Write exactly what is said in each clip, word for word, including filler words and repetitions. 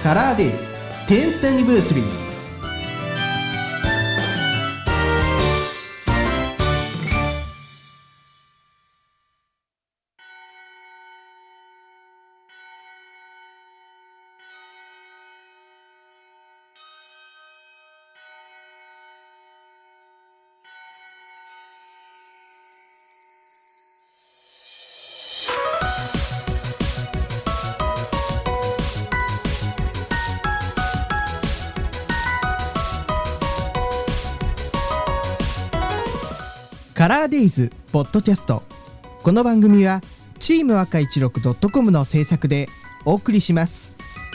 カラーデイズテンスアニバーサリー。カラーデイズポッドキャスト。この番組はチーム赤いちろくドットコムの制作でお送りします。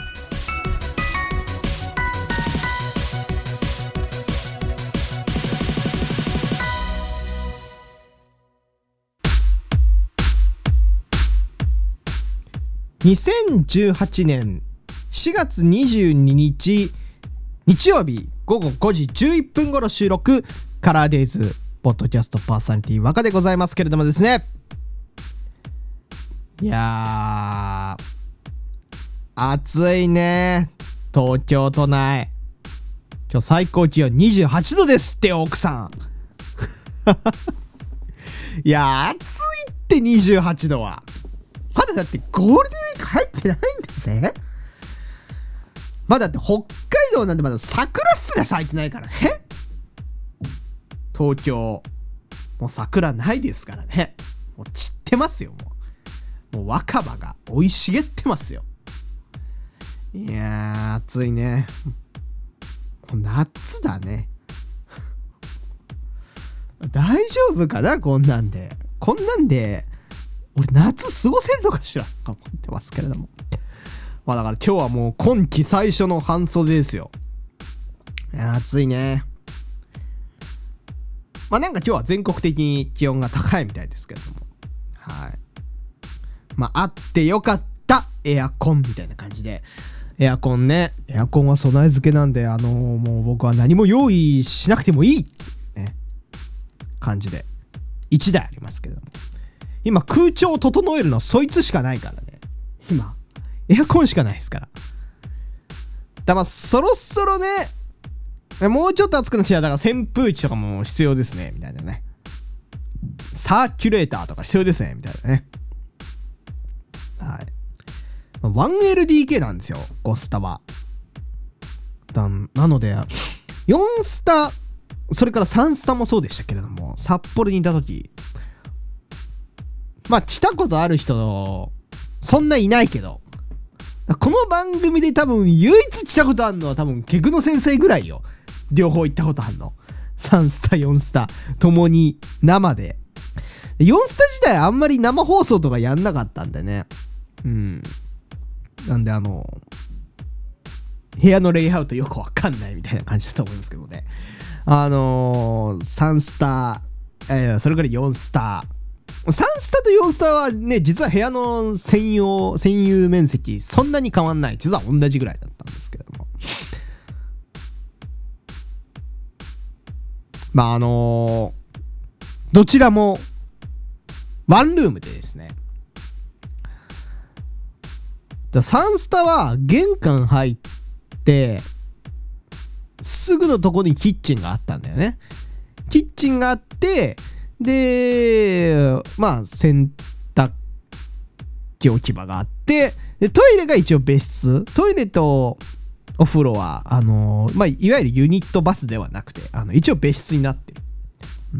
にせんじゅうはちねんしがつにじゅうににち日曜日ごごごじじゅういっぷん頃収録、カラーデイズポッドキャストパーソナリティ若でございますけれどもですね、いやー暑いね。東京都内今日最高気温にじゅうはちどですって奥さんいや暑いってにじゅうはちどはまだだってゴールデンウィーク入ってないんだぜ。まだだって北海道なんてまだ桜すら咲いてないからね。東京もう桜ないですからね。もう散ってますよ。もうもう若葉が生い茂ってますよ。いやー暑いね。もう夏だね大丈夫かな、こんなんでこんなんで俺夏過ごせんのかしらと思ってますけれども、まあだから今日はもう今季最初の半袖ですよ。いや暑いね。まあなんか今日は全国的に気温が高いみたいですけれども、はい。まああってよかったエアコンみたいな感じで、エアコンね、エアコンは備え付けなんで、あのー、もう僕は何も用意しなくてもいいね感じでいちだいありますけれども、今空調を整えるのはそいつしかないからね。今エアコンしかないですから。だまあそろそろね。もうちょっと暑くなってきたら、だから扇風機とかも必要ですねみたいなね。サーキュレーターとか必要ですねみたいなね。はい。ワンエルディーケー なんですよ、ごスタは。だなのでよんスタ、それからさんスタもそうでしたけれども、札幌にいた時、まあ来たことある人そんないないけど、この番組で多分唯一来たことあるのは多分ケグノ先生ぐらいよ。両方行ったことあるの。さんスタよんスタともに生で。よんスタ自体あんまり生放送とかやんなかったんでね。うんなんであの部屋のレイアウトよくわかんないみたいな感じだと思いますけどね。あのー、さんスタ、えー、それからよんスタ、さんスタとよんスタはね、実は部屋の専用占有面積そんなに変わんない。実は同じぐらいだったんですけれども、まああのー、どちらもワンルームでですね、さんスタは玄関入ってすぐのとこにキッチンがあったんだよね。キッチンがあって、でまあ洗濯機置き場があって、でトイレが一応別室。トイレとお風呂はあのー、まあいわゆるユニットバスではなくて、あの一応別室になってる、うん、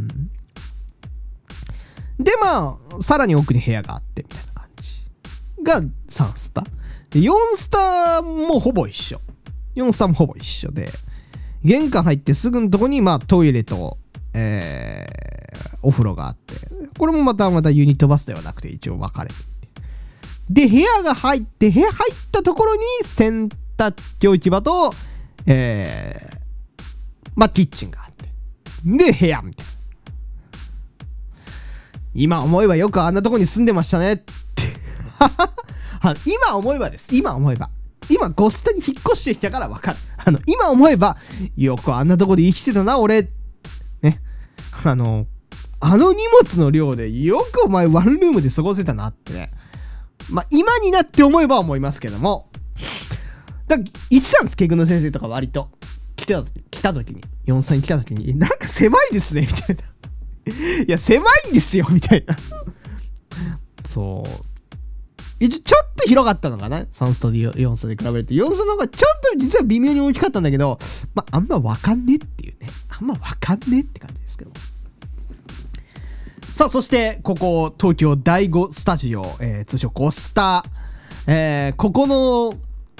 でまあさらに奥に部屋があってみたいな感じがさんスタで、よんスタもほぼ一緒。よんスタもほぼ一緒で、玄関入ってすぐのとこにまあトイレと、えー、お風呂があって、これもまたまたユニットバスではなくて一応分かれていて、で部屋が入って部屋入ったところに洗濯機置き場と、えー、まあキッチンがあって、で部屋みたいな。今思えばよくあんなとこに住んでましたねって今思えばです。今思えば。今ゴスタに引っ越してきたから分かる。あの今思えばよくあんなとこで生きてたな俺。ね。あのあの荷物の量でよくお前ワンルームで過ごせたなってね。まあ今になって思えば思いますけども。 だから言ってたんです、ケグの先生とか割と来た来た時によんさいに来た時になんか狭いですねみたいないや狭いんですよみたいなそうちょっと広かったのかな、さんスタとよんスタで比べるとよんスタの方がちょっと実は微妙に大きかったんだけど、まああんま分かんねっていうね、あんま分かんねって感じですけど。さあそしてここ東京だいごスタジオ、えー、通称ゴスタ、えー、ここの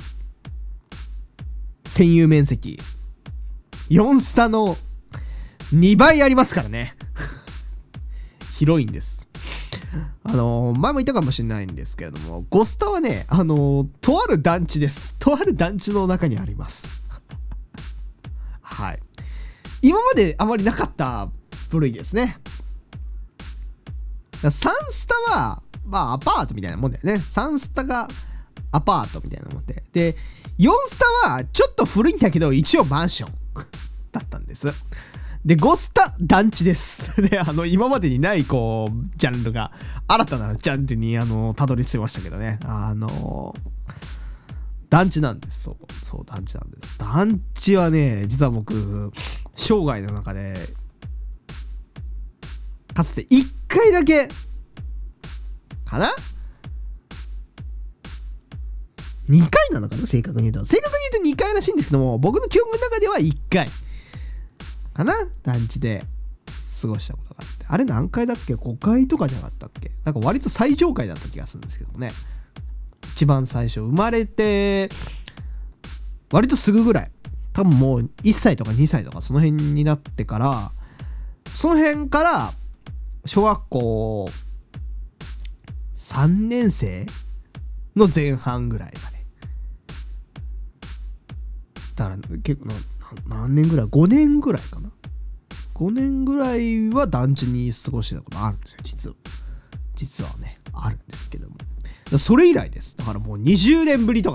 占有面積よんスタのにばいありますからね広いんです。あのー、前も言ったかもしれないんですけれども、ゴスタはね、あのー、とある団地です。とある団地の中にありますはい、今まであまりなかった部類ですね。さんスタはまあアパートみたいなもんだよね。さんスタがアパートみたいなもんで、でよんスタはちょっと古いんだけど一応マンションだったんです。でゴスタ団地ですで、あの今までにないこうジャンルが新たなジャンルにあのたどり着きましたけどね、あの団地なんです。そうそう団地なんです。団地はね、実は僕生涯の中でかつていっかいだけかな、にかいなのかな、正確に言うと正確に言うとにかいらしいんですけども、僕の記憶の中ではいっかいかな、団地で過ごしたことがあって、あれ何回だっけ、ごかいとかじゃなかったっけ、なんか割と最上階だった気がするんですけどもね。一番最初生まれて割とすぐぐらい、多分もういっさいとかにさいとかその辺になってから、その辺から小学校さんねん生の前半ぐらいまでだから結構な何年ぐらい、ごねんぐらいかな、ごねんぐらいは団地に過ごしてたことあるんですよ、実は実はねあるんですけども、それ以来です。だからもうにじゅうねんぶりとか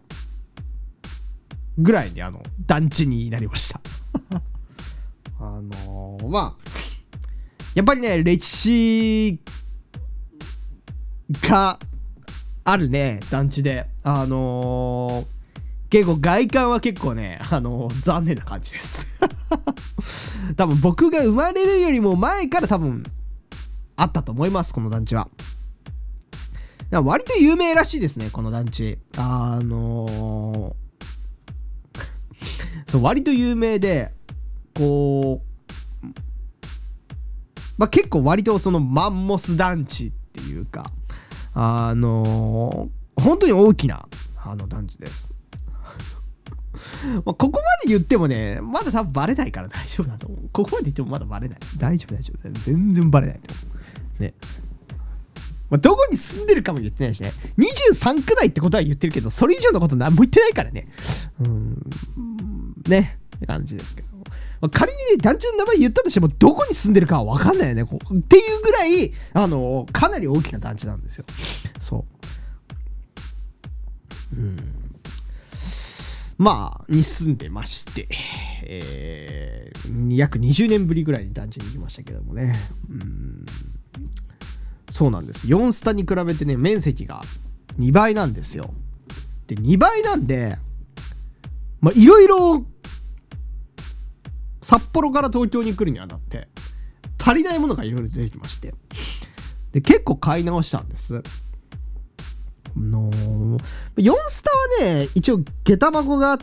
ぐらいにあの団地になりましたあのー、まあやっぱりね歴史があるね団地で、あのー、結構外観は結構ね、あのー、残念な感じです多分僕が生まれるよりも前から多分あったと思います、この団地は。割と有名らしいですね、この団地。あのー、そう割と有名で、こう、まあ、結構割とそのマンモス団地っていうか、あのー、本当に大きなあの団地です。まあここまで言ってもね、まだ多分バレないから大丈夫だと思う。ここまで言ってもまだバレない。大丈夫大丈夫。全然バレないと思う。ね。まあ、どこに住んでるかも言ってないしね。にじゅうさんくだいってことは言ってるけど、それ以上のこと何も言ってないからね。うーん。ね。って感じですけど。まあ、仮にね、団地の名前言ったとしても、どこに住んでるかは分かんないよね。こうっていうぐらい、あの、かなり大きな団地なんですよ。そう。うん。まあ、に住んでまして、えー、約にじゅうねんぶりぐらいに団地に行きましたけどもね。うん。そうなんです。よんスタに比べてね、面積がにばいなんですよ。で、にばいなんで、まあ、いろいろ、札幌から東京に来るにあたって、足りないものがいろいろ出てきまして。で、結構買い直したんです。のよんスタはね、一応下駄箱があって、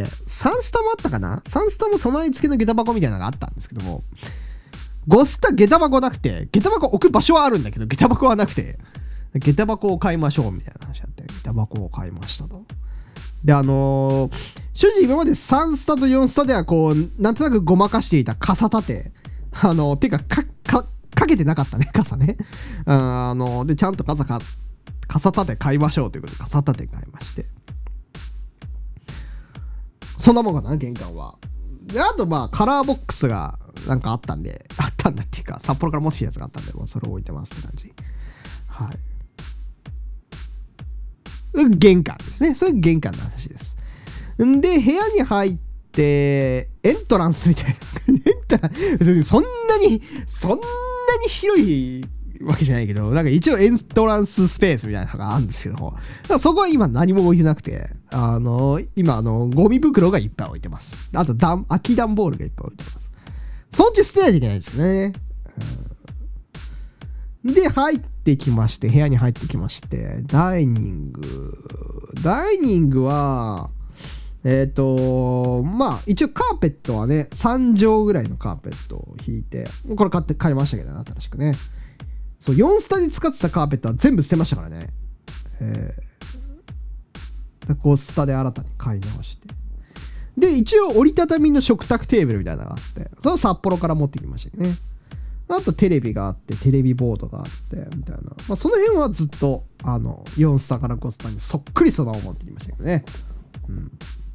さんスタもあったかな ?さん スタも備え付けの下駄箱みたいなのがあったんですけども、ごスタ下駄箱なくて、下駄箱置く場所はあるんだけど、下駄箱はなくて、下駄箱を買いましょうみたいな話あって、下駄箱を買いましたと。で、あのー、正直今までさんスタとよんスタではこう、なんとなくごまかしていた傘立て、あのー、てか、か、か、かけてなかったね、傘ね。あのー、で、ちゃんと傘か、傘立て買いましょうということで、傘立て買いまして。そんなもんかな、玄関は。で、あとまあ、カラーボックスが、なんかあったんで、あったんだっていうか、札幌からもしいやつがあったんで、もうそれを置いてますって感じ。はい。玄関ですね。それ玄関の話です。んで、部屋に入って、エントランスみたいな。エントランス、そんなに、そんなに広いわけじゃないけど、なんか一応エントランススペースみたいなのがあるんですけど、だからそこは今何も置いてなくて、あの、今あの、ゴミ袋がいっぱい置いてます。あと、ダン空き段ボールがいっぱい置いてます。そのうち捨てないといけないですね。うん、で、入ってきまして、部屋に入ってきまして、ダイニング。ダイニングは、えっ、ー、と、まあ、一応カーペットはね、さん畳ぐらいのカーペットを引いて、これ買って、買いましたけどね、新しくね。そう、よんスタで使ってたカーペットは全部捨てましたからね。えー、ごスタで新たに買い直して。で、一応折りたたみの食卓テーブルみたいなのがあって、それを札幌から持ってきましたね。あとテレビがあって、テレビボードがあって、みたいな。まあ、その辺はずっと、あの、よんスタからごスタにそっくりそのまま持ってきましたけどね。うん。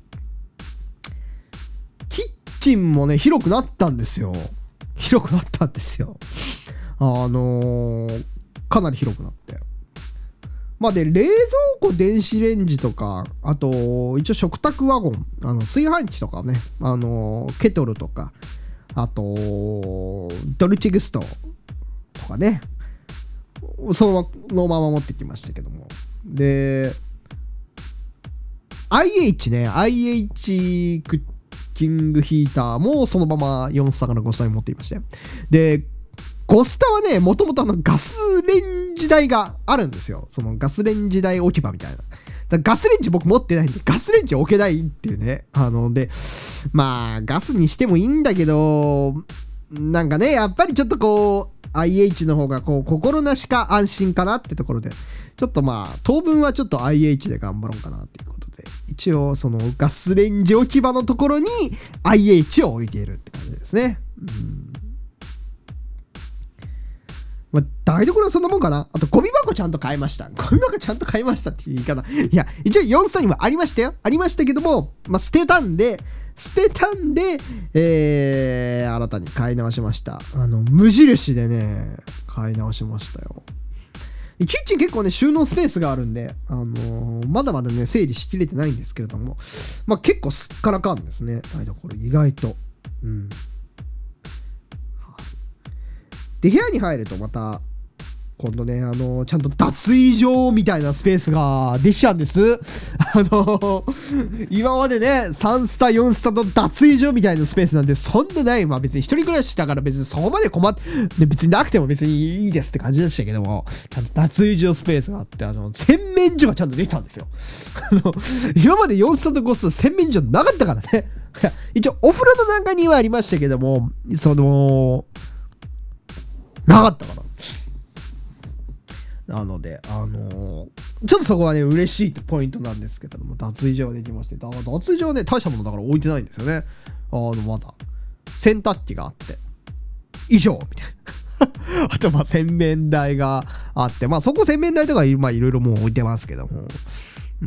キッチンもね、広くなったんですよ。広くなったんですよ。あのー、かなり広くなって。まあで、冷蔵庫、電子レンジとか、あと、一応食卓ワゴン、あの炊飯器とかね、あのー、ケトルとか、あと、ドルチェグストとかね、そのまま持ってきましたけども。で、アイエイチ ね、アイエイチ クッキングヒーターもそのままよんスタからごスタに持っていまして。で、ごスタはね、もともとあのガスレンジ台があるんですよ。そのガスレンジ台置き場みたいな。だガスレンジ僕持ってないんで、ガスレンジ置けないっていうね。あの、で、まあ、ガスにしてもいいんだけど、なんかね、やっぱりちょっとこう、アイエイチ の方がこう、心なしか安心かなってところで、ちょっとまあ、当分はちょっと アイエイチ で頑張ろうかなっていうことで、一応そのガスレンジ置き場のところに アイエイチ を置いているって感じですね。うんまあ、台所はそんなもんかな。あと、ゴミ箱ちゃんと買いました。ゴミ箱ちゃんと買いましたっていう言い方。いや、一応よんスタにもありましたよ。ありましたけども、まあ、捨てたんで、捨てたんで、えー、新たに買い直しました。あの、無印でね、買い直しましたよ。キッチン結構ね、収納スペースがあるんで、あのー、まだまだね、整理しきれてないんですけれども、まあ、結構すっからかんですね。台所、意外と。うん。で、部屋に入るとまた、今度ね、あのー、ちゃんと脱衣所みたいなスペースができちゃうんです。あのー、今までね、さんスタ、よんスタと脱衣所みたいなスペースなんてそんなない。まあ別に一人暮らしだから別にそこまで困って、別になくても別にいいですって感じでしたけども、ちゃんと脱衣所スペースがあって、あの、洗面所がちゃんとできたんですよ。あの、今までよんスタとごスタ洗面所なかったからね。一応お風呂の中にはありましたけども、その、なかったから。なので、あのー、ちょっとそこはね、嬉しいポイントなんですけども、脱衣所ができまして、だから脱衣所はね、大したものだから置いてないんですよね。あの、まだ、洗濯機があって、以上みたいな。あと、まあ、洗面台があって、まあ、そこ洗面台とか、まあ、いろいろもう置いてますけども。うん。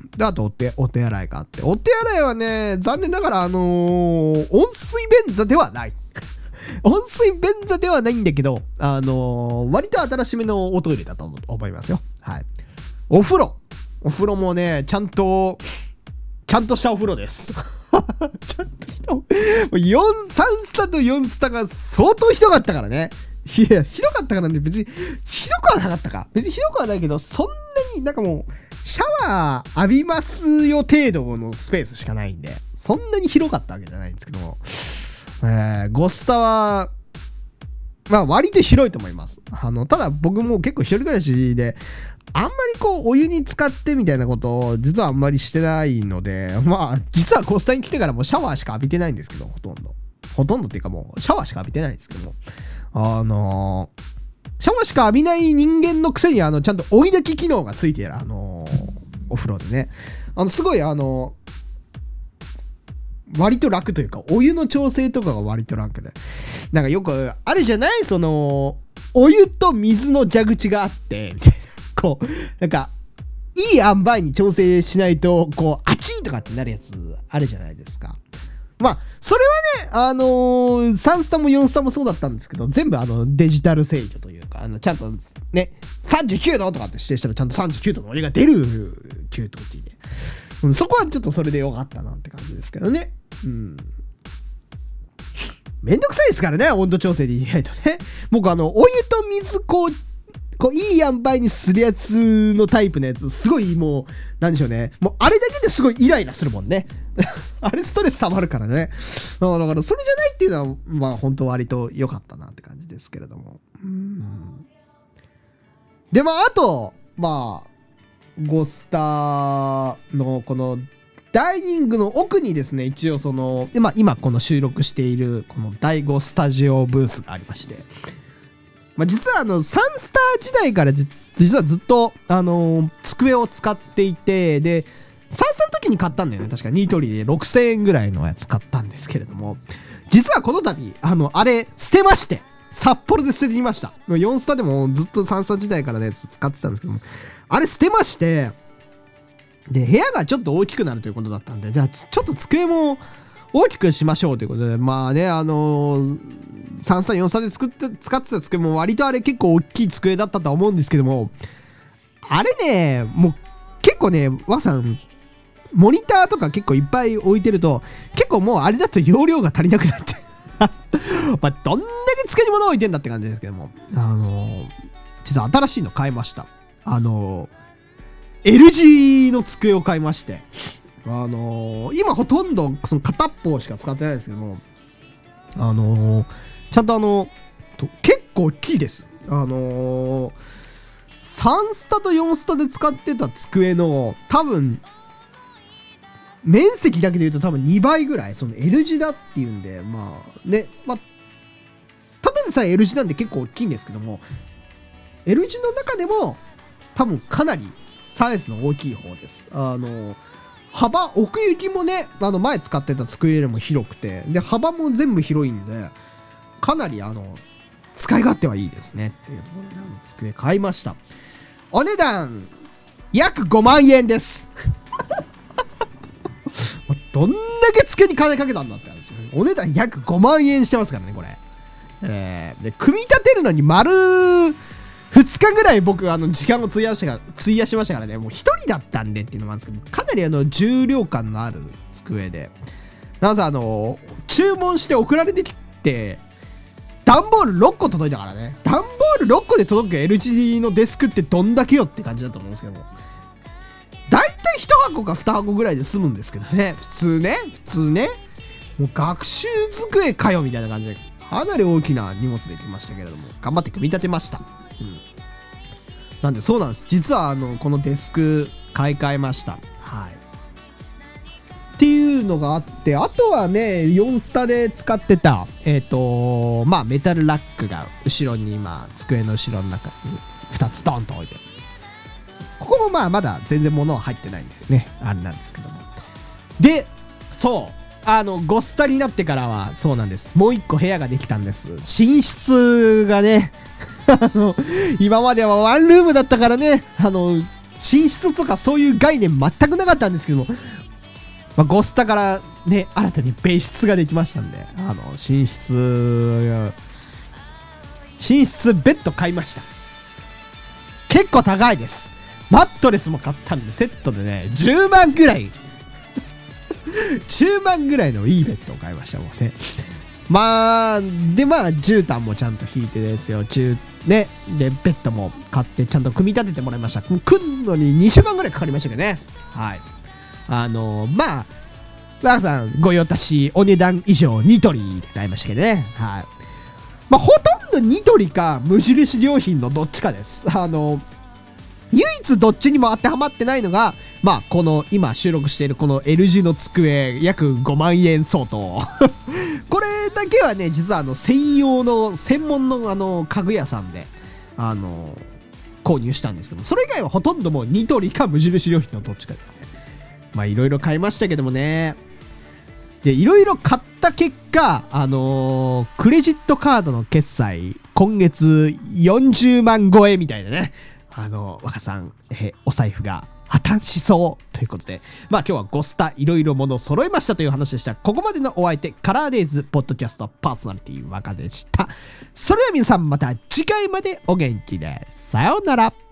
で、あとお手、お手洗いがあって、お手洗いはね、残念ながら、あのー、温水便座ではない。温水便座ではないんだけど、あのー、割と新しめのおトイレだと思いますよ。はい。お風呂。お風呂もね、ちゃんと、ちゃんとしたお風呂です。ちゃんとしたお、よん、さんスタとよんスタが相当ひどかったからね。いや、ひどかったからね、別に、ひどくはなかったか。別にひどくはないけど、そんなになんかもう、シャワー浴びますよ程度のスペースしかないんで、そんなに広かったわけじゃないんですけども、えー、ゴスタは、まあ割と広いと思います。あの、ただ僕も結構一人暮らしで、あんまりこうお湯に浸かってみたいなことを実はあんまりしてないので、まあ実はゴスタに来てからもシャワーしか浴びてないんですけど、ほとんど。ほとんどっていうかもうシャワーしか浴びてないんですけども。あのー、シャワーしか浴びない人間のくせにあの、ちゃんと追い焚き機能がついてる、あのー、お風呂でね。あの、すごいあのー、割と楽というか、お湯の調整とかが割と楽で。なんかよくあるじゃない？その、お湯と水の蛇口があって、みたいな。こう、なんか、いい塩梅に調整しないと、こう、あちーとかってなるやつあるじゃないですか。まあ、それはね、あのー、さんスタもよんスタもそうだったんですけど、全部あの、デジタル制御というか、あの、ちゃんとね、さんじゅうきゅうどとかって指定したらちゃんとさんじゅうきゅうどのお湯が出る給湯器で。そこはちょっとそれでよかったなって感じですけどね。うん。 めんどくさいですからね、温度調整でいないとね。僕あの、お湯と水こう、こういい塩梅にするやつのタイプのやつ、すごいもう、なんでしょうね。もうあれだけですごいイライラするもんね。あれストレス溜まるからね。だからそれじゃないっていうのは、まあ本当割と良かったなって感じですけれども。うん。で、まああと、まあ、ゴスタのこのダイニングの奥にですね、一応その、まあ今この収録しているこのだいごスタジオブースがありまして、まあ、実はあのサンスター時代からじ実はずっとあのー、机を使っていて、でサンスタの時に買ったんだよね。確かニトリでろくせんえんぐらいのやつ買ったんですけれども、実はこの度あのあれ捨てまして、札幌で捨ててきました。よんスタでもずっとサンスタ時代からのやつ使ってたんですけども、あれ捨てまして、で部屋がちょっと大きくなるということだったんで、じゃあちょっと机も大きくしましょうということで、まあね、あのー、さんスタよんスタで作って使ってた机も割とあれ結構大きい机だったとは思うんですけども、あれね、もう結構ね、わさんモニターとか結構いっぱい置いてると、結構もうあれだと容量が足りなくなってまあどんだけ机に物置いてんだって感じですけども、あのー、実は新しいの買いました。あのー、L 字の机を買いまして、あのー、今ほとんどその片っぽしか使ってないですけども、あのー、ちゃんとあのと結構大きいです。あのー、さんスタとよんスタで使ってた机の多分面積だけで言うと多分にばいぐらい、その L 字だっていうんで、まあね、まあただでさえ L 字なんで結構大きいんですけども、 L 字の中でも多分かなりサイズの大きい方です。あのー幅、奥行きもね、あの前使ってた机よりも広くて、で幅も全部広いんで、かなりあの使い勝手はいいですねっていうところで、あの机買いました。お値段約ごまんえんですどんだけ机に金かけたんだって話ですよ。お値段約ごまんえんしてますからねこれ。えー、で組み立てるのに丸ふつかぐらい僕あの時間を費やした費やしましたからね。もう一人だったんでっていうのもあるんですけど、かなりあの重量感のある机で、なんせあの注文して送られてきて段ボールろっこ届いたからね。段ボールろっこで届く L 字のデスクってどんだけよって感じだと思うんですけども、だいたいいちはこかにはこぐらいで済むんですけどね、普通ね普通ねもう学習机かよみたいな感じで、かなり大きな荷物できましたけれども、頑張って組み立てました。うん、なんでそうなんです。実はあのこのデスク買い替えました。はい。っていうのがあって、あとはねよんスタで使ってたえっ、ー、とまあメタルラックが後ろに今机の後ろの中にふたつドンと置いて、ここもまあまだ全然物は入ってないんでね、あれなんですけども。で、そうあのゴスタになってからはそうなんです。もう一個部屋ができたんです。寝室がねあの今まではワンルームだったからね、あの寝室とかそういう概念全くなかったんですけども、まあ、ゴスタからね新たに別室ができましたんで、あの寝室寝室ベッド買いました。結構高いです。マットレスも買ったんでセットでねじゅうまんぐらいじゅうまんぐらいのいいベッドを買いましたもんね。まあでまあ絨毯もちゃんと引いてですよ、中ねでベッドも買ってちゃんと組み立ててもらいました。組むのににしゅうかんぐらいかかりましたけどね。はい。あのー、まあわーさんご用達お値段以上ニトリで買いましたけどね。はい。まあほとんどニトリか無印良品のどっちかです。あのー唯一どっちにも当てはまってないのが、まあこの今収録しているこの L 字の机約ごまんえん相当これだけはね実はあの専用の専門のあの家具屋さんであの購入したんですけど、それ以外はほとんどもうニトリか無印良品のどっちかですね。まあいろいろ買いましたけどもね。でいろいろ買った結果、あのー、クレジットカードの決済今月よんじゅうまん超えみたいなね、あの若さん、えお財布が破綻しそうということで、まあ今日はゴスタいろいろもの揃えましたという話でした。ここまでのお相手カラーデイズポッドキャストパーソナリティ若でした。それでは皆さんまた次回までお元気でさようなら。